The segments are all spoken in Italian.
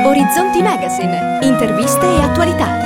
Orizzonti Magazine, interviste e attualità.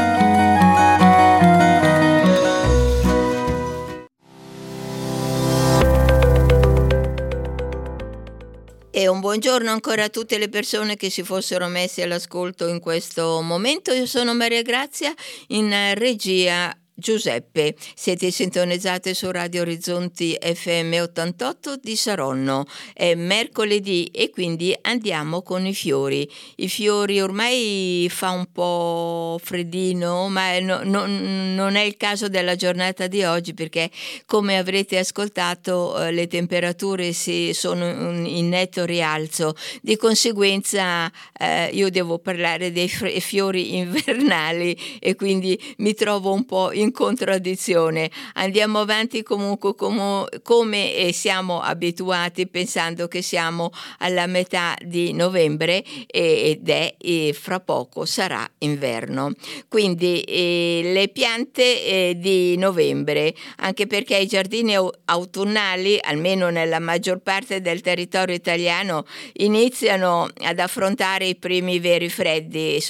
E un buongiorno ancora a tutte le persone che si fossero messe all'ascolto in questo momento. Io sono Maria Grazia, in regia Giuseppe. Siete sintonizzate su Radio Orizzonti FM 88 di Saronno. È mercoledì e quindi andiamo con i fiori. I fiori ormai fa un po' freddino, ma non è il caso della giornata di oggi, perché come avrete ascoltato le temperature sono in netto rialzo. Di conseguenza io devo parlare dei fiori invernali e quindi mi trovo un po' in contraddizione. Andiamo avanti comunque come siamo abituati, pensando che siamo alla metà di novembre e fra poco sarà inverno. Quindi le piante di novembre, anche perché i giardini autunnali, almeno nella maggior parte del territorio italiano, iniziano ad affrontare i primi veri freddi.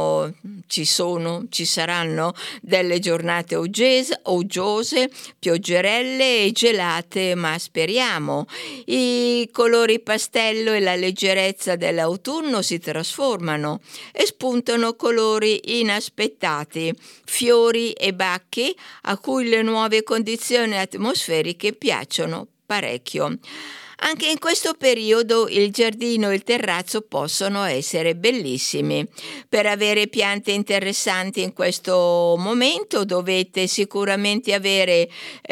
Ci saranno delle giornate uggiose, pioggerelle e gelate, ma speriamo. I colori pastello e la leggerezza dell'autunno si trasformano e spuntano colori inaspettati, fiori e bacchi a cui le nuove condizioni atmosferiche piacciono parecchio. Anche in questo periodo il giardino e il terrazzo possono essere bellissimi. Per avere piante interessanti in questo momento dovete sicuramente avere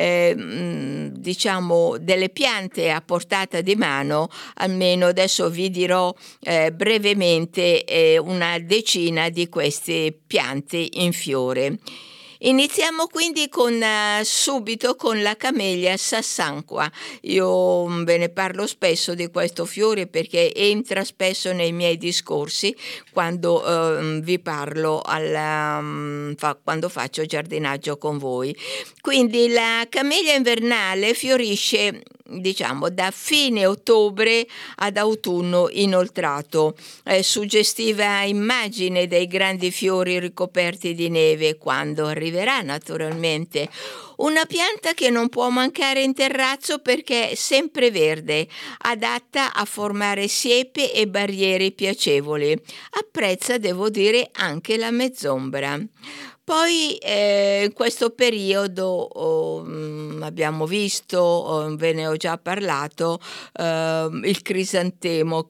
delle piante a portata di mano. Almeno adesso vi dirò brevemente una decina di queste piante in fiore. Iniziamo quindi subito con la camellia sassanqua. Io ve ne parlo spesso di questo fiore perché entra spesso nei miei discorsi quando vi parlo quando faccio giardinaggio con voi. Quindi la camellia invernale fiorisce da fine ottobre ad autunno inoltrato. Suggestiva immagine dei grandi fiori ricoperti di neve quando arriverà, naturalmente. Una pianta che non può mancare in terrazzo perché è sempre adatta a formare siepe e barriere piacevoli. Apprezza, devo dire, anche la mezzombra. Poi in questo periodo abbiamo visto, ve ne ho già parlato, il crisantemo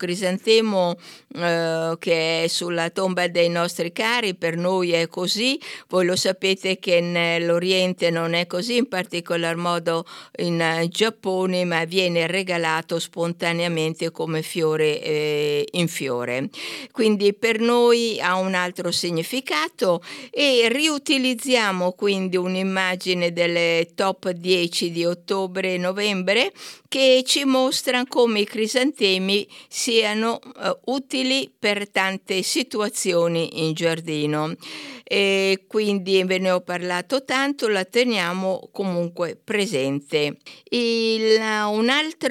che è sulla tomba dei nostri cari. Per noi è così, voi lo sapete che nell'Oriente non è così, in particolar modo in Giappone, ma viene regalato spontaneamente come fiore in fiore. Quindi per noi ha un altro significato e riutilizziamo quindi un'immagine delle top 10 di ottobre e novembre che ci mostra come i crisantemi siano utili per tante situazioni in giardino. E quindi ve ne ho parlato tanto, la teniamo comunque presente. Un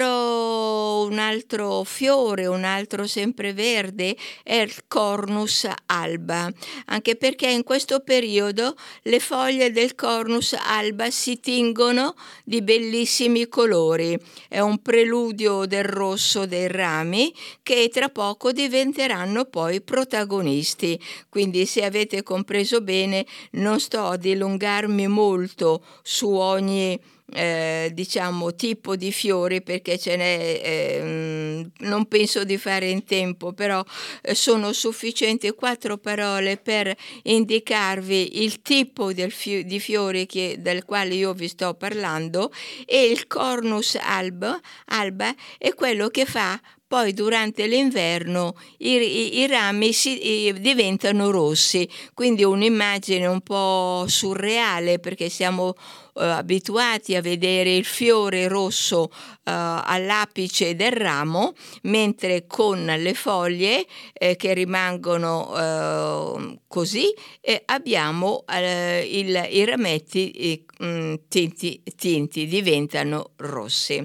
altro fiore, un altro sempreverde è il Cornus alba, anche perché in questo periodo le foglie del Cornus alba si tingono di bellissimi colori. È un preludio del rosso dei rami che tra poco diventeranno poi protagonisti. Quindi, se avete compreso bene, non sto a dilungarmi molto su ogni tipo di fiori, perché ce n'è, non penso di fare in tempo, però sono sufficienti 4 parole per indicarvi il tipo di fiori del quale io vi sto parlando. E il Cornus alba è quello che fa poi durante l'inverno i rami diventano rossi, quindi un'immagine un po' surreale, perché siamo abituati a vedere il fiore rosso all'apice del ramo, mentre con le foglie che rimangono così abbiamo i rametti tinti, diventano rossi.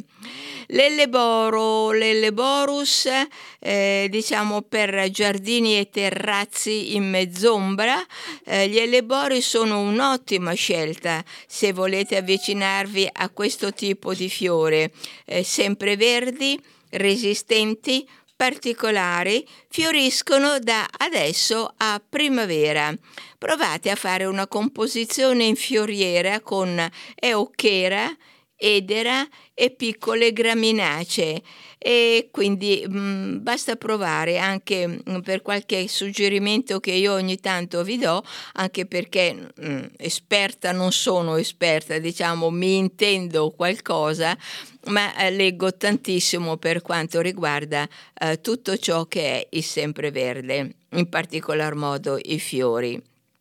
L'Elleborus, diciamo per giardini e terrazzi in mezz'ombra, gli ellebori sono un'ottima scelta se volete avvicinarvi a questo tipo di fiore, sempreverdi, resistenti, particolari, fioriscono da adesso a primavera. Provate a fare una composizione in fioriera con euchera, edera e piccole graminacee, e quindi basta provare, anche per qualche suggerimento che io ogni tanto vi do, anche perché non sono esperta, diciamo, mi intendo qualcosa, ma leggo tantissimo per quanto riguarda tutto ciò che è il sempreverde, in particolar modo i fiori.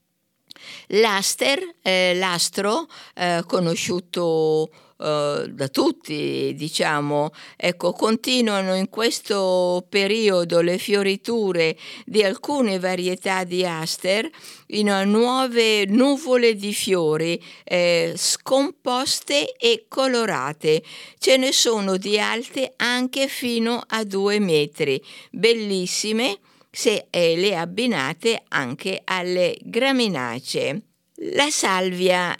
L'astro, conosciuto da tutti, diciamo, ecco, continuano in questo periodo le fioriture di alcune varietà di aster in nuove nuvole di fiori scomposte e colorate. Ce ne sono di alte anche fino a 2 metri, bellissime se le abbinate anche alle graminacee. La salvia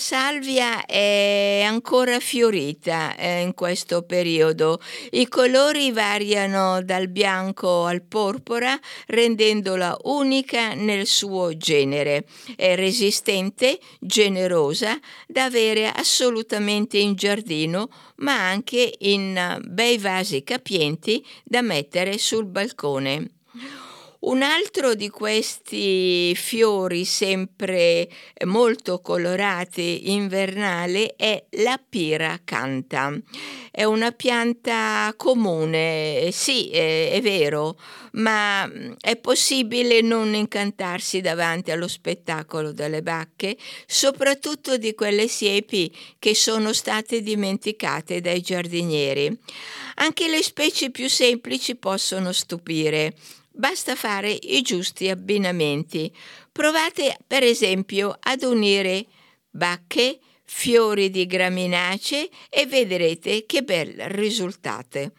è ancora fiorita in questo periodo. I colori variano dal bianco al porpora, rendendola unica nel suo genere. È resistente, generosa, da avere assolutamente in giardino, ma anche in bei vasi capienti da mettere sul balcone. Un altro di questi fiori sempre molto colorati invernale è la piracanta. È una pianta comune, sì, è vero, ma è possibile non incantarsi davanti allo spettacolo delle bacche, soprattutto di quelle siepi che sono state dimenticate dai giardinieri. Anche le specie più semplici possono stupire. Basta fare i giusti abbinamenti. Provate per esempio ad unire bacche, fiori di graminacee e vedrete che bel risultato.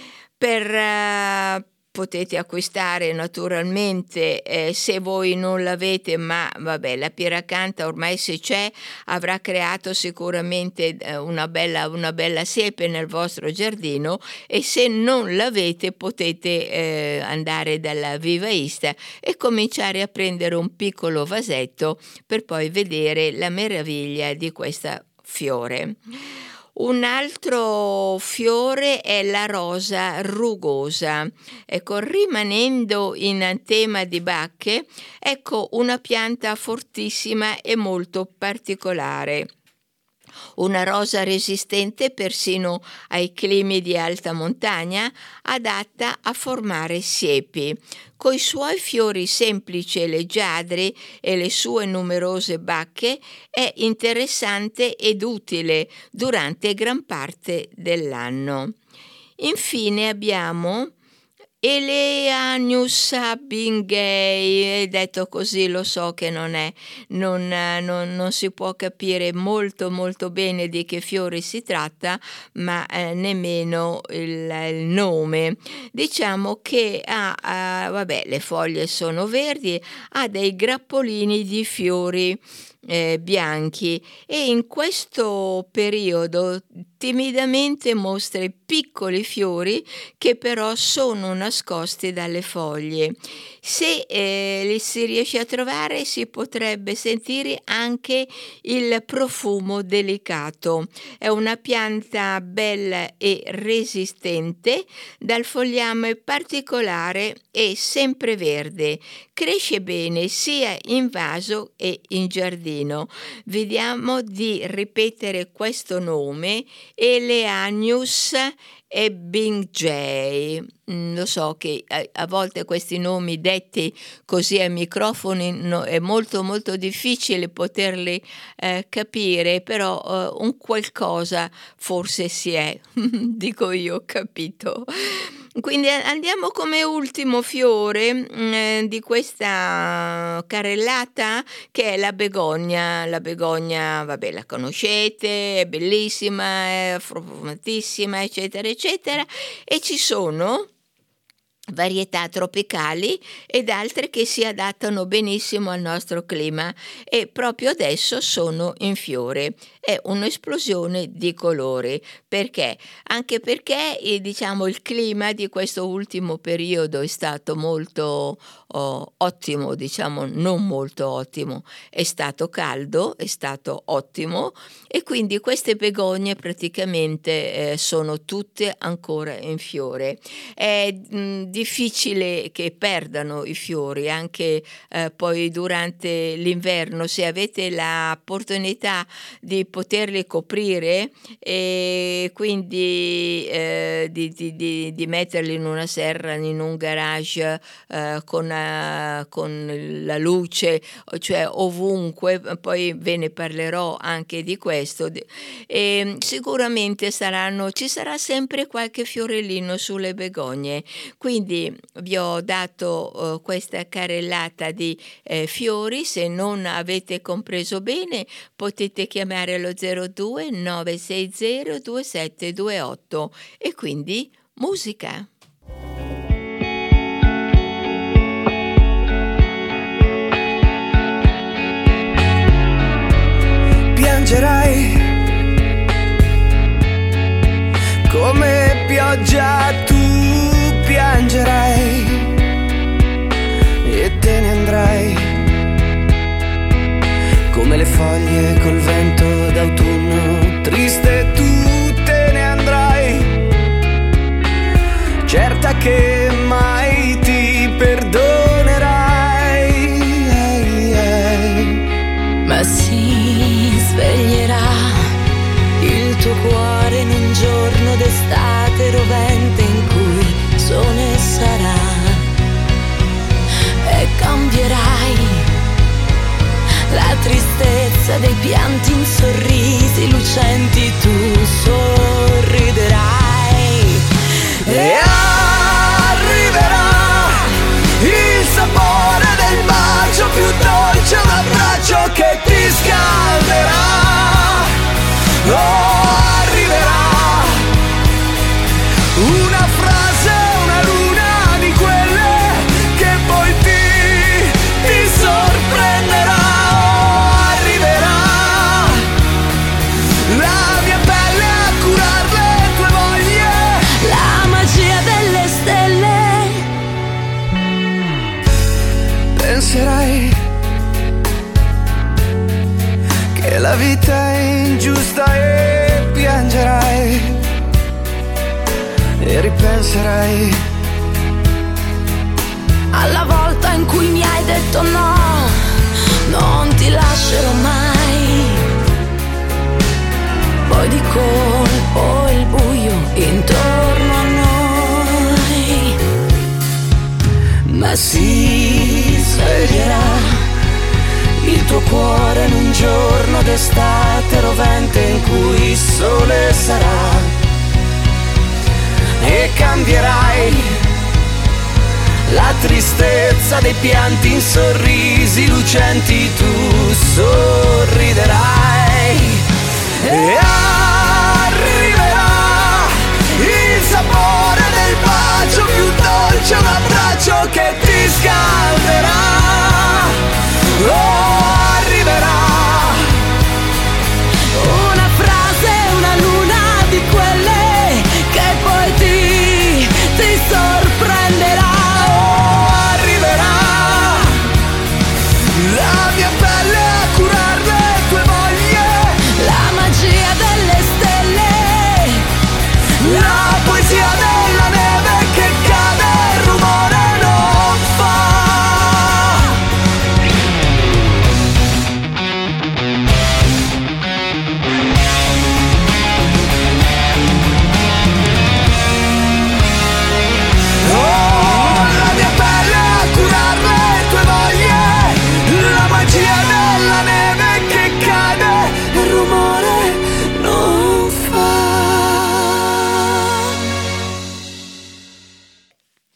Potete acquistare naturalmente se voi non l'avete, ma vabbè, la piracanta ormai se c'è avrà creato sicuramente una bella siepe nel vostro giardino, e se non l'avete potete andare dalla vivaista e cominciare a prendere un piccolo vasetto per poi vedere la meraviglia di questa fiore. Un altro fiore è la rosa rugosa. Ecco, rimanendo in tema di bacche, ecco una pianta fortissima e molto particolare. Una rosa resistente persino ai climi di alta montagna, adatta a formare siepi. Coi suoi fiori semplici e leggiadri e le sue numerose bacche è interessante ed utile durante gran parte dell'anno. Infine abbiamo Eleanthus abingei, detto così lo so che non si può capire molto bene di che fiore si tratta, ma nemmeno il nome. Diciamo che le foglie sono verdi, ha dei grappolini di fiori bianchi, e in questo periodo timidamente mostra i piccoli fiori che però sono nascosti dalle foglie. Se li si riesce a trovare, si potrebbe sentire anche il profumo delicato. È una pianta bella e resistente, dal fogliame particolare e sempreverde. Cresce bene sia in vaso e in giardino. Vediamo di ripetere questo nome: Eleanthus e Bing J. Lo so che a volte questi nomi detti così ai microfoni è molto molto difficile poterli capire, però un qualcosa forse si è, dico io, capito. Quindi andiamo come ultimo fiore di questa carrellata, che è la begogna. La begogna, vabbè, la conoscete, è bellissima, è profumatissima, eccetera, eccetera, e ci sono varietà tropicali ed altre che si adattano benissimo al nostro clima e proprio adesso sono in fiore. È un'esplosione di colori. Perché? Anche perché diciamo il clima di questo ultimo periodo è stato molto ottimo, diciamo non molto ottimo, è stato caldo, è stato ottimo, e quindi queste begogne praticamente sono tutte ancora in fiore. È difficile che perdano i fiori anche poi durante l'inverno, se avete l'opportunità di poterli coprire e quindi di metterli in una serra, in un garage con la luce, cioè ovunque. Poi ve ne parlerò anche di questo, e sicuramente ci sarà sempre qualche fiorellino sulle begogne. Quindi vi ho dato questa carrellata di fiori. Se non avete compreso bene potete chiamare allo 02 960 2728 e quindi musica. Piangerai come pioggia, tu piangerai e te ne andrai come le foglie col vento d'autunno, triste tu te ne andrai, certa che mai ti perdonerai. Ma si sveglierà il tuo cuore in un giorno d'estate rovente in cui sole sarà, e cambierai la tristezza dei pianti in sorrisi lucenti, tu sorriderai e arriverà il sapore del bacio più dolce, un abbraccio che ti scalderà. Arriverà una frase, una luna di quelle che poi ti sorprenderà. Arriverà la mia pelle a curar le tue voglie, la magia delle stelle. Penserai che la vita è ingiusta e piangerai e ripenserai alla volta in cui mi hai detto no, non ti lascerò mai. Poi di colpo il buio intorno a noi, ma si sveglierà il tuo cuore in un giorno d'estate rovente in cui il sole sarà, e cambierai la tristezza dei pianti in sorrisi lucenti, tu sorriderai e arriverà il sapore del bacio più dolce, un abbraccio che ti scalderà. Arriverà una frase, una luna di quelle che poi ti sorprenderà. Arriverà la mia pelle a curar le tue voglie, la magia delle stelle, la poesia della neve che cade, il rumore non fa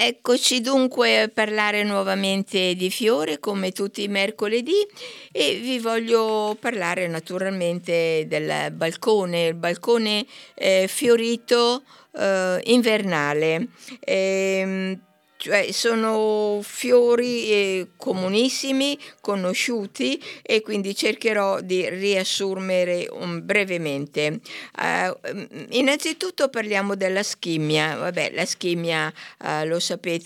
Eccoci dunque a parlare nuovamente di fiore come tutti i mercoledì e vi voglio parlare naturalmente del balcone, il balcone fiorito invernale. Cioè sono fiori comunissimi, conosciuti, e quindi cercherò di riassumere brevemente. Innanzitutto parliamo della schimmia. Vabbè, la schimmia lo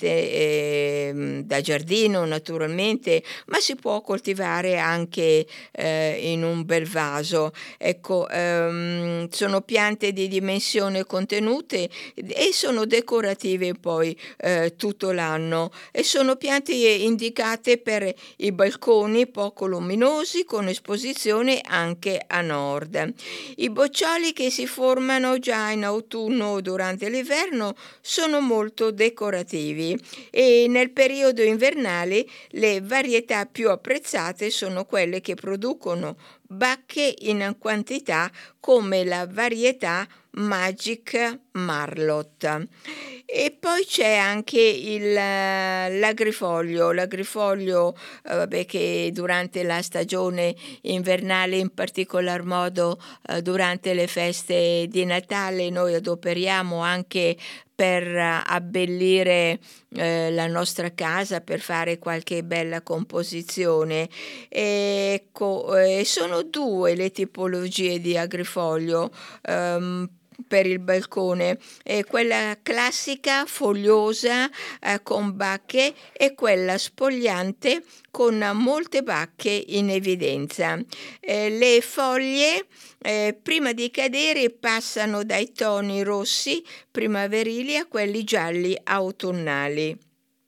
sapete, da giardino naturalmente, ma si può coltivare anche in un bel vaso. Ecco, sono piante di dimensione contenute e sono decorative poi tutto l'anno, e sono piante indicate per i balconi poco luminosi con esposizione anche a nord. I boccioli che si formano già in autunno o durante l'inverno sono molto decorativi, e nel periodo invernale le varietà più apprezzate sono quelle che producono bacche in quantità, come la varietà Magic Marlot. E poi c'è anche l'agrifoglio, vabbè, che durante la stagione invernale, in particolar modo durante le feste di Natale, noi adoperiamo anche per abbellire la nostra casa, per fare qualche bella composizione. Ecco, sono due le tipologie di agrifoglio per il balcone, quella classica fogliosa con bacche e quella spogliante con molte bacche in evidenza. Le foglie prima di cadere passano dai toni rossi primaverili a quelli gialli autunnali.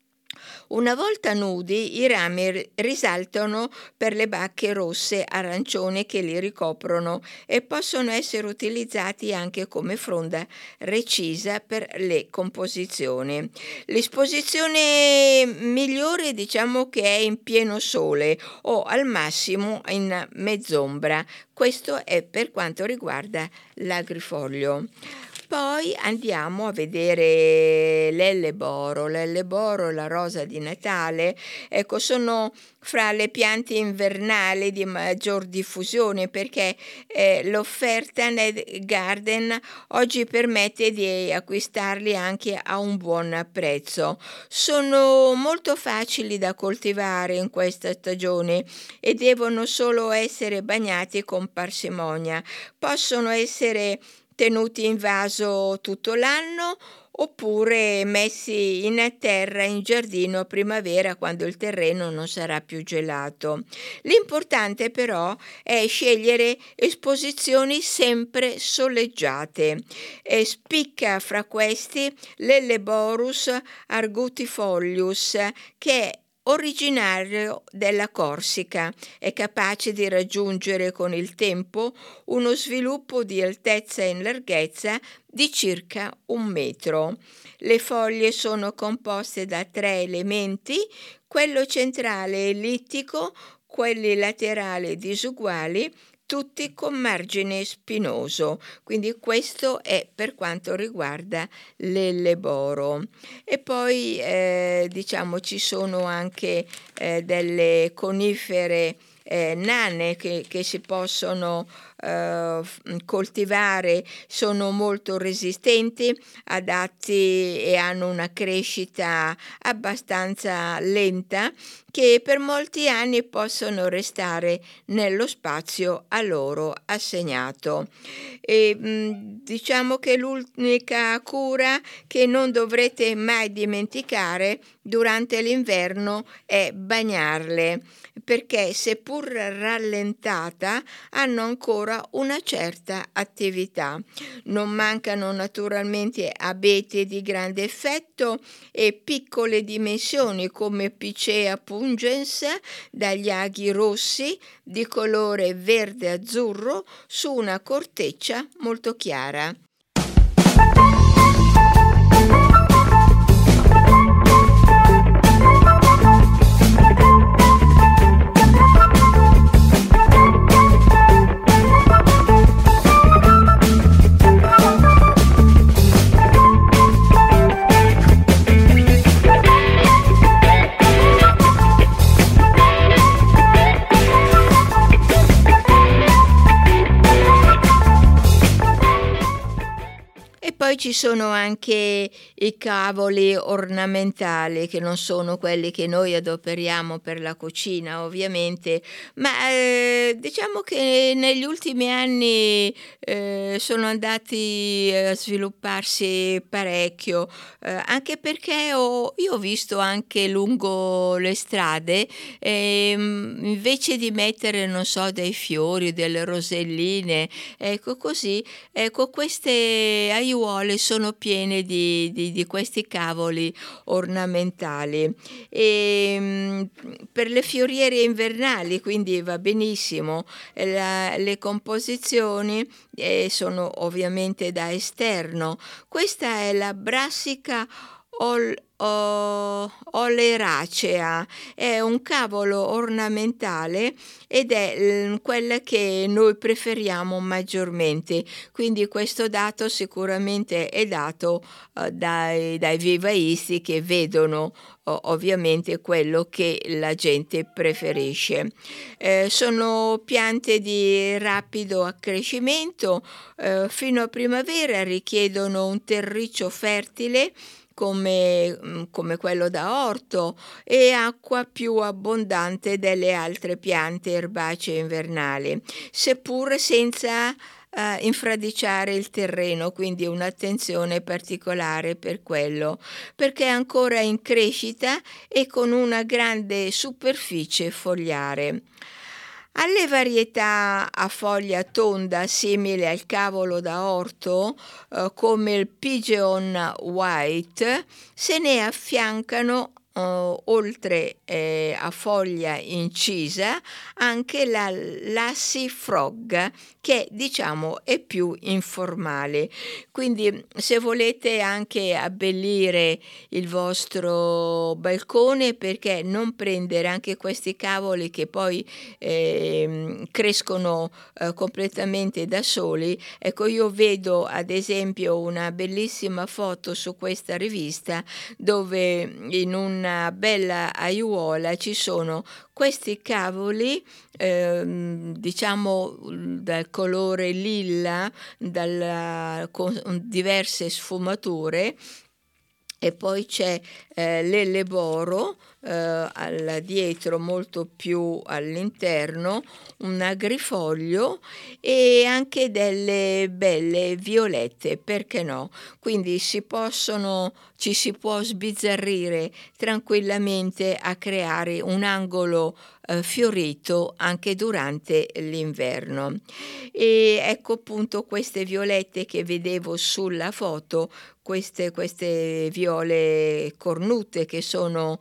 Una volta nudi, i rami risaltano per le bacche rosse arancione che li ricoprono, e possono essere utilizzati anche come fronda recisa per le composizioni. L'esposizione migliore, diciamo, che è in pieno sole o al massimo in mezz'ombra. Questo è per quanto riguarda l'agrifoglio. Poi andiamo a vedere l'elleboro, la rosa di Natale. Ecco, sono fra le piante invernali di maggior diffusione, perché l'offerta nel garden oggi permette di acquistarli anche a un buon prezzo. Sono molto facili da coltivare in questa stagione e devono solo essere bagnati con parsimonia. Possono essere tenuti in vaso tutto l'anno oppure messi in terra in giardino a primavera, quando il terreno non sarà più gelato. L'importante però è scegliere esposizioni sempre soleggiate. Spicca fra questi l'Elleborus argutifolius, che è originario della Corsica. È capace di raggiungere con il tempo uno sviluppo di altezza e larghezza di circa 1 metro. Le foglie sono composte da 3 elementi: quello centrale ellittico, quelli laterali disuguali, tutti con margine spinoso. Quindi questo è per quanto riguarda l'elleboro. E poi diciamo ci sono anche delle conifere nane che si possono coltivare, sono molto resistenti, adatti e hanno una crescita abbastanza lenta, che per molti anni possono restare nello spazio a loro assegnato. E diciamo che l'unica cura che non dovrete mai dimenticare durante l'inverno è bagnarle, perché seppur rallentata hanno ancora una certa attività. Non mancano naturalmente abeti di grande effetto e piccole dimensioni come Picea pungens, dagli aghi rossi di colore verde-azzurro su una corteccia molto chiara. poi ci sono anche i cavoli ornamentali, che non sono quelli che noi adoperiamo per la cucina ovviamente, ma diciamo che negli ultimi anni sono andati a svilupparsi parecchio, anche perché io ho visto anche lungo le strade, invece di mettere, non so, dei fiori, delle roselline, ecco così, ecco, queste aiuole sono piene di questi cavoli ornamentali. E per le fioriere invernali quindi va benissimo. Le composizioni sono ovviamente da esterno. Questa è la Brassica oleracea, è un cavolo ornamentale ed è quella che noi preferiamo maggiormente, quindi questo dato sicuramente è dato dai vivaisti, che vedono ovviamente quello che la gente preferisce. Sono piante di rapido accrescimento, fino a primavera richiedono un terriccio fertile come quello da orto e acqua più abbondante delle altre piante erbacee invernali, seppur senza infradiciare il terreno, quindi un'attenzione particolare per quello, perché è ancora in crescita e con una grande superficie fogliare. Alle varietà a foglia tonda simili al cavolo da orto, come il Pigeon White, se ne affiancano oltre a foglia incisa anche la Lassie Frog, che diciamo è più informale. Quindi se volete anche abbellire il vostro balcone, perché non prendere anche questi cavoli che poi crescono completamente da soli. Ecco, io vedo ad esempio una bellissima foto su questa rivista dove in una bella aiuola ci sono questi cavoli diciamo dal colore lilla, con diverse sfumature, e poi c'è l'elleboro dietro, molto più all'interno, un agrifoglio e anche delle belle violette, perché no? Quindi ci si può sbizzarrire tranquillamente a creare un angolo fiorito anche durante l'inverno. E ecco appunto queste violette che vedevo sulla foto, queste viole cornute, che sono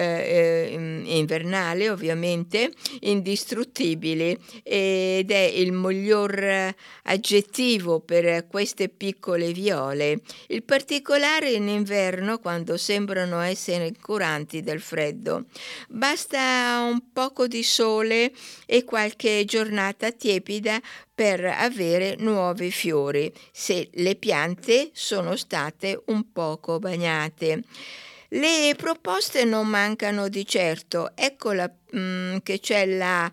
invernali ovviamente, indistruttibili, ed è il miglior aggettivo per queste piccole viole. Il particolare in inverno, quando sembrano essere incuranti del freddo. Basta un poco di sole e qualche giornata tiepida per avere nuovi fiori, se le piante sono state un poco bagnate. Le proposte non mancano di certo. Eccola che c'è la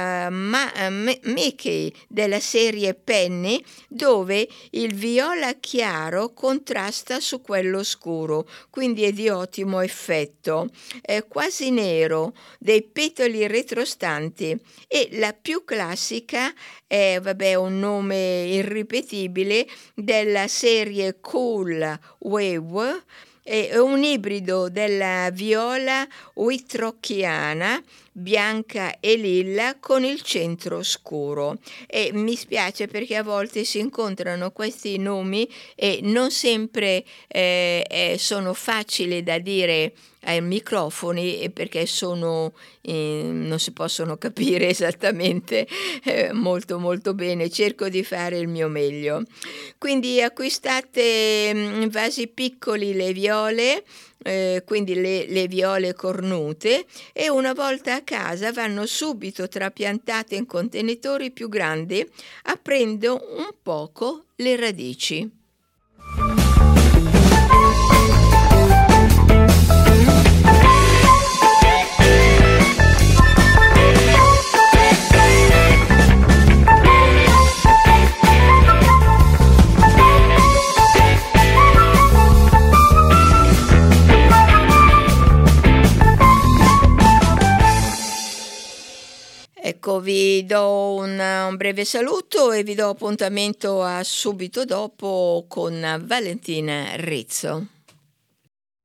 Mickey della serie Penny, dove il viola chiaro contrasta su quello scuro, quindi è di ottimo effetto. È quasi nero, dei petali retrostanti, e la più classica è un nome irripetibile della serie Cool Wave. È un ibrido della viola witrocchiana, bianca e lilla, con il centro scuro. E mi spiace perché a volte si incontrano questi nomi e non sempre sono facili da dire ai microfoni, perché non si possono capire esattamente molto molto bene. Cerco di fare il mio meglio. Quindi acquistate in vasi piccoli le viole, quindi le viole cornute, e una volta a casa vanno subito trapiantate in contenitori più grandi, aprendo un poco le radici. Ecco, vi do un breve saluto e vi do appuntamento a subito dopo con Valentina Rizzo.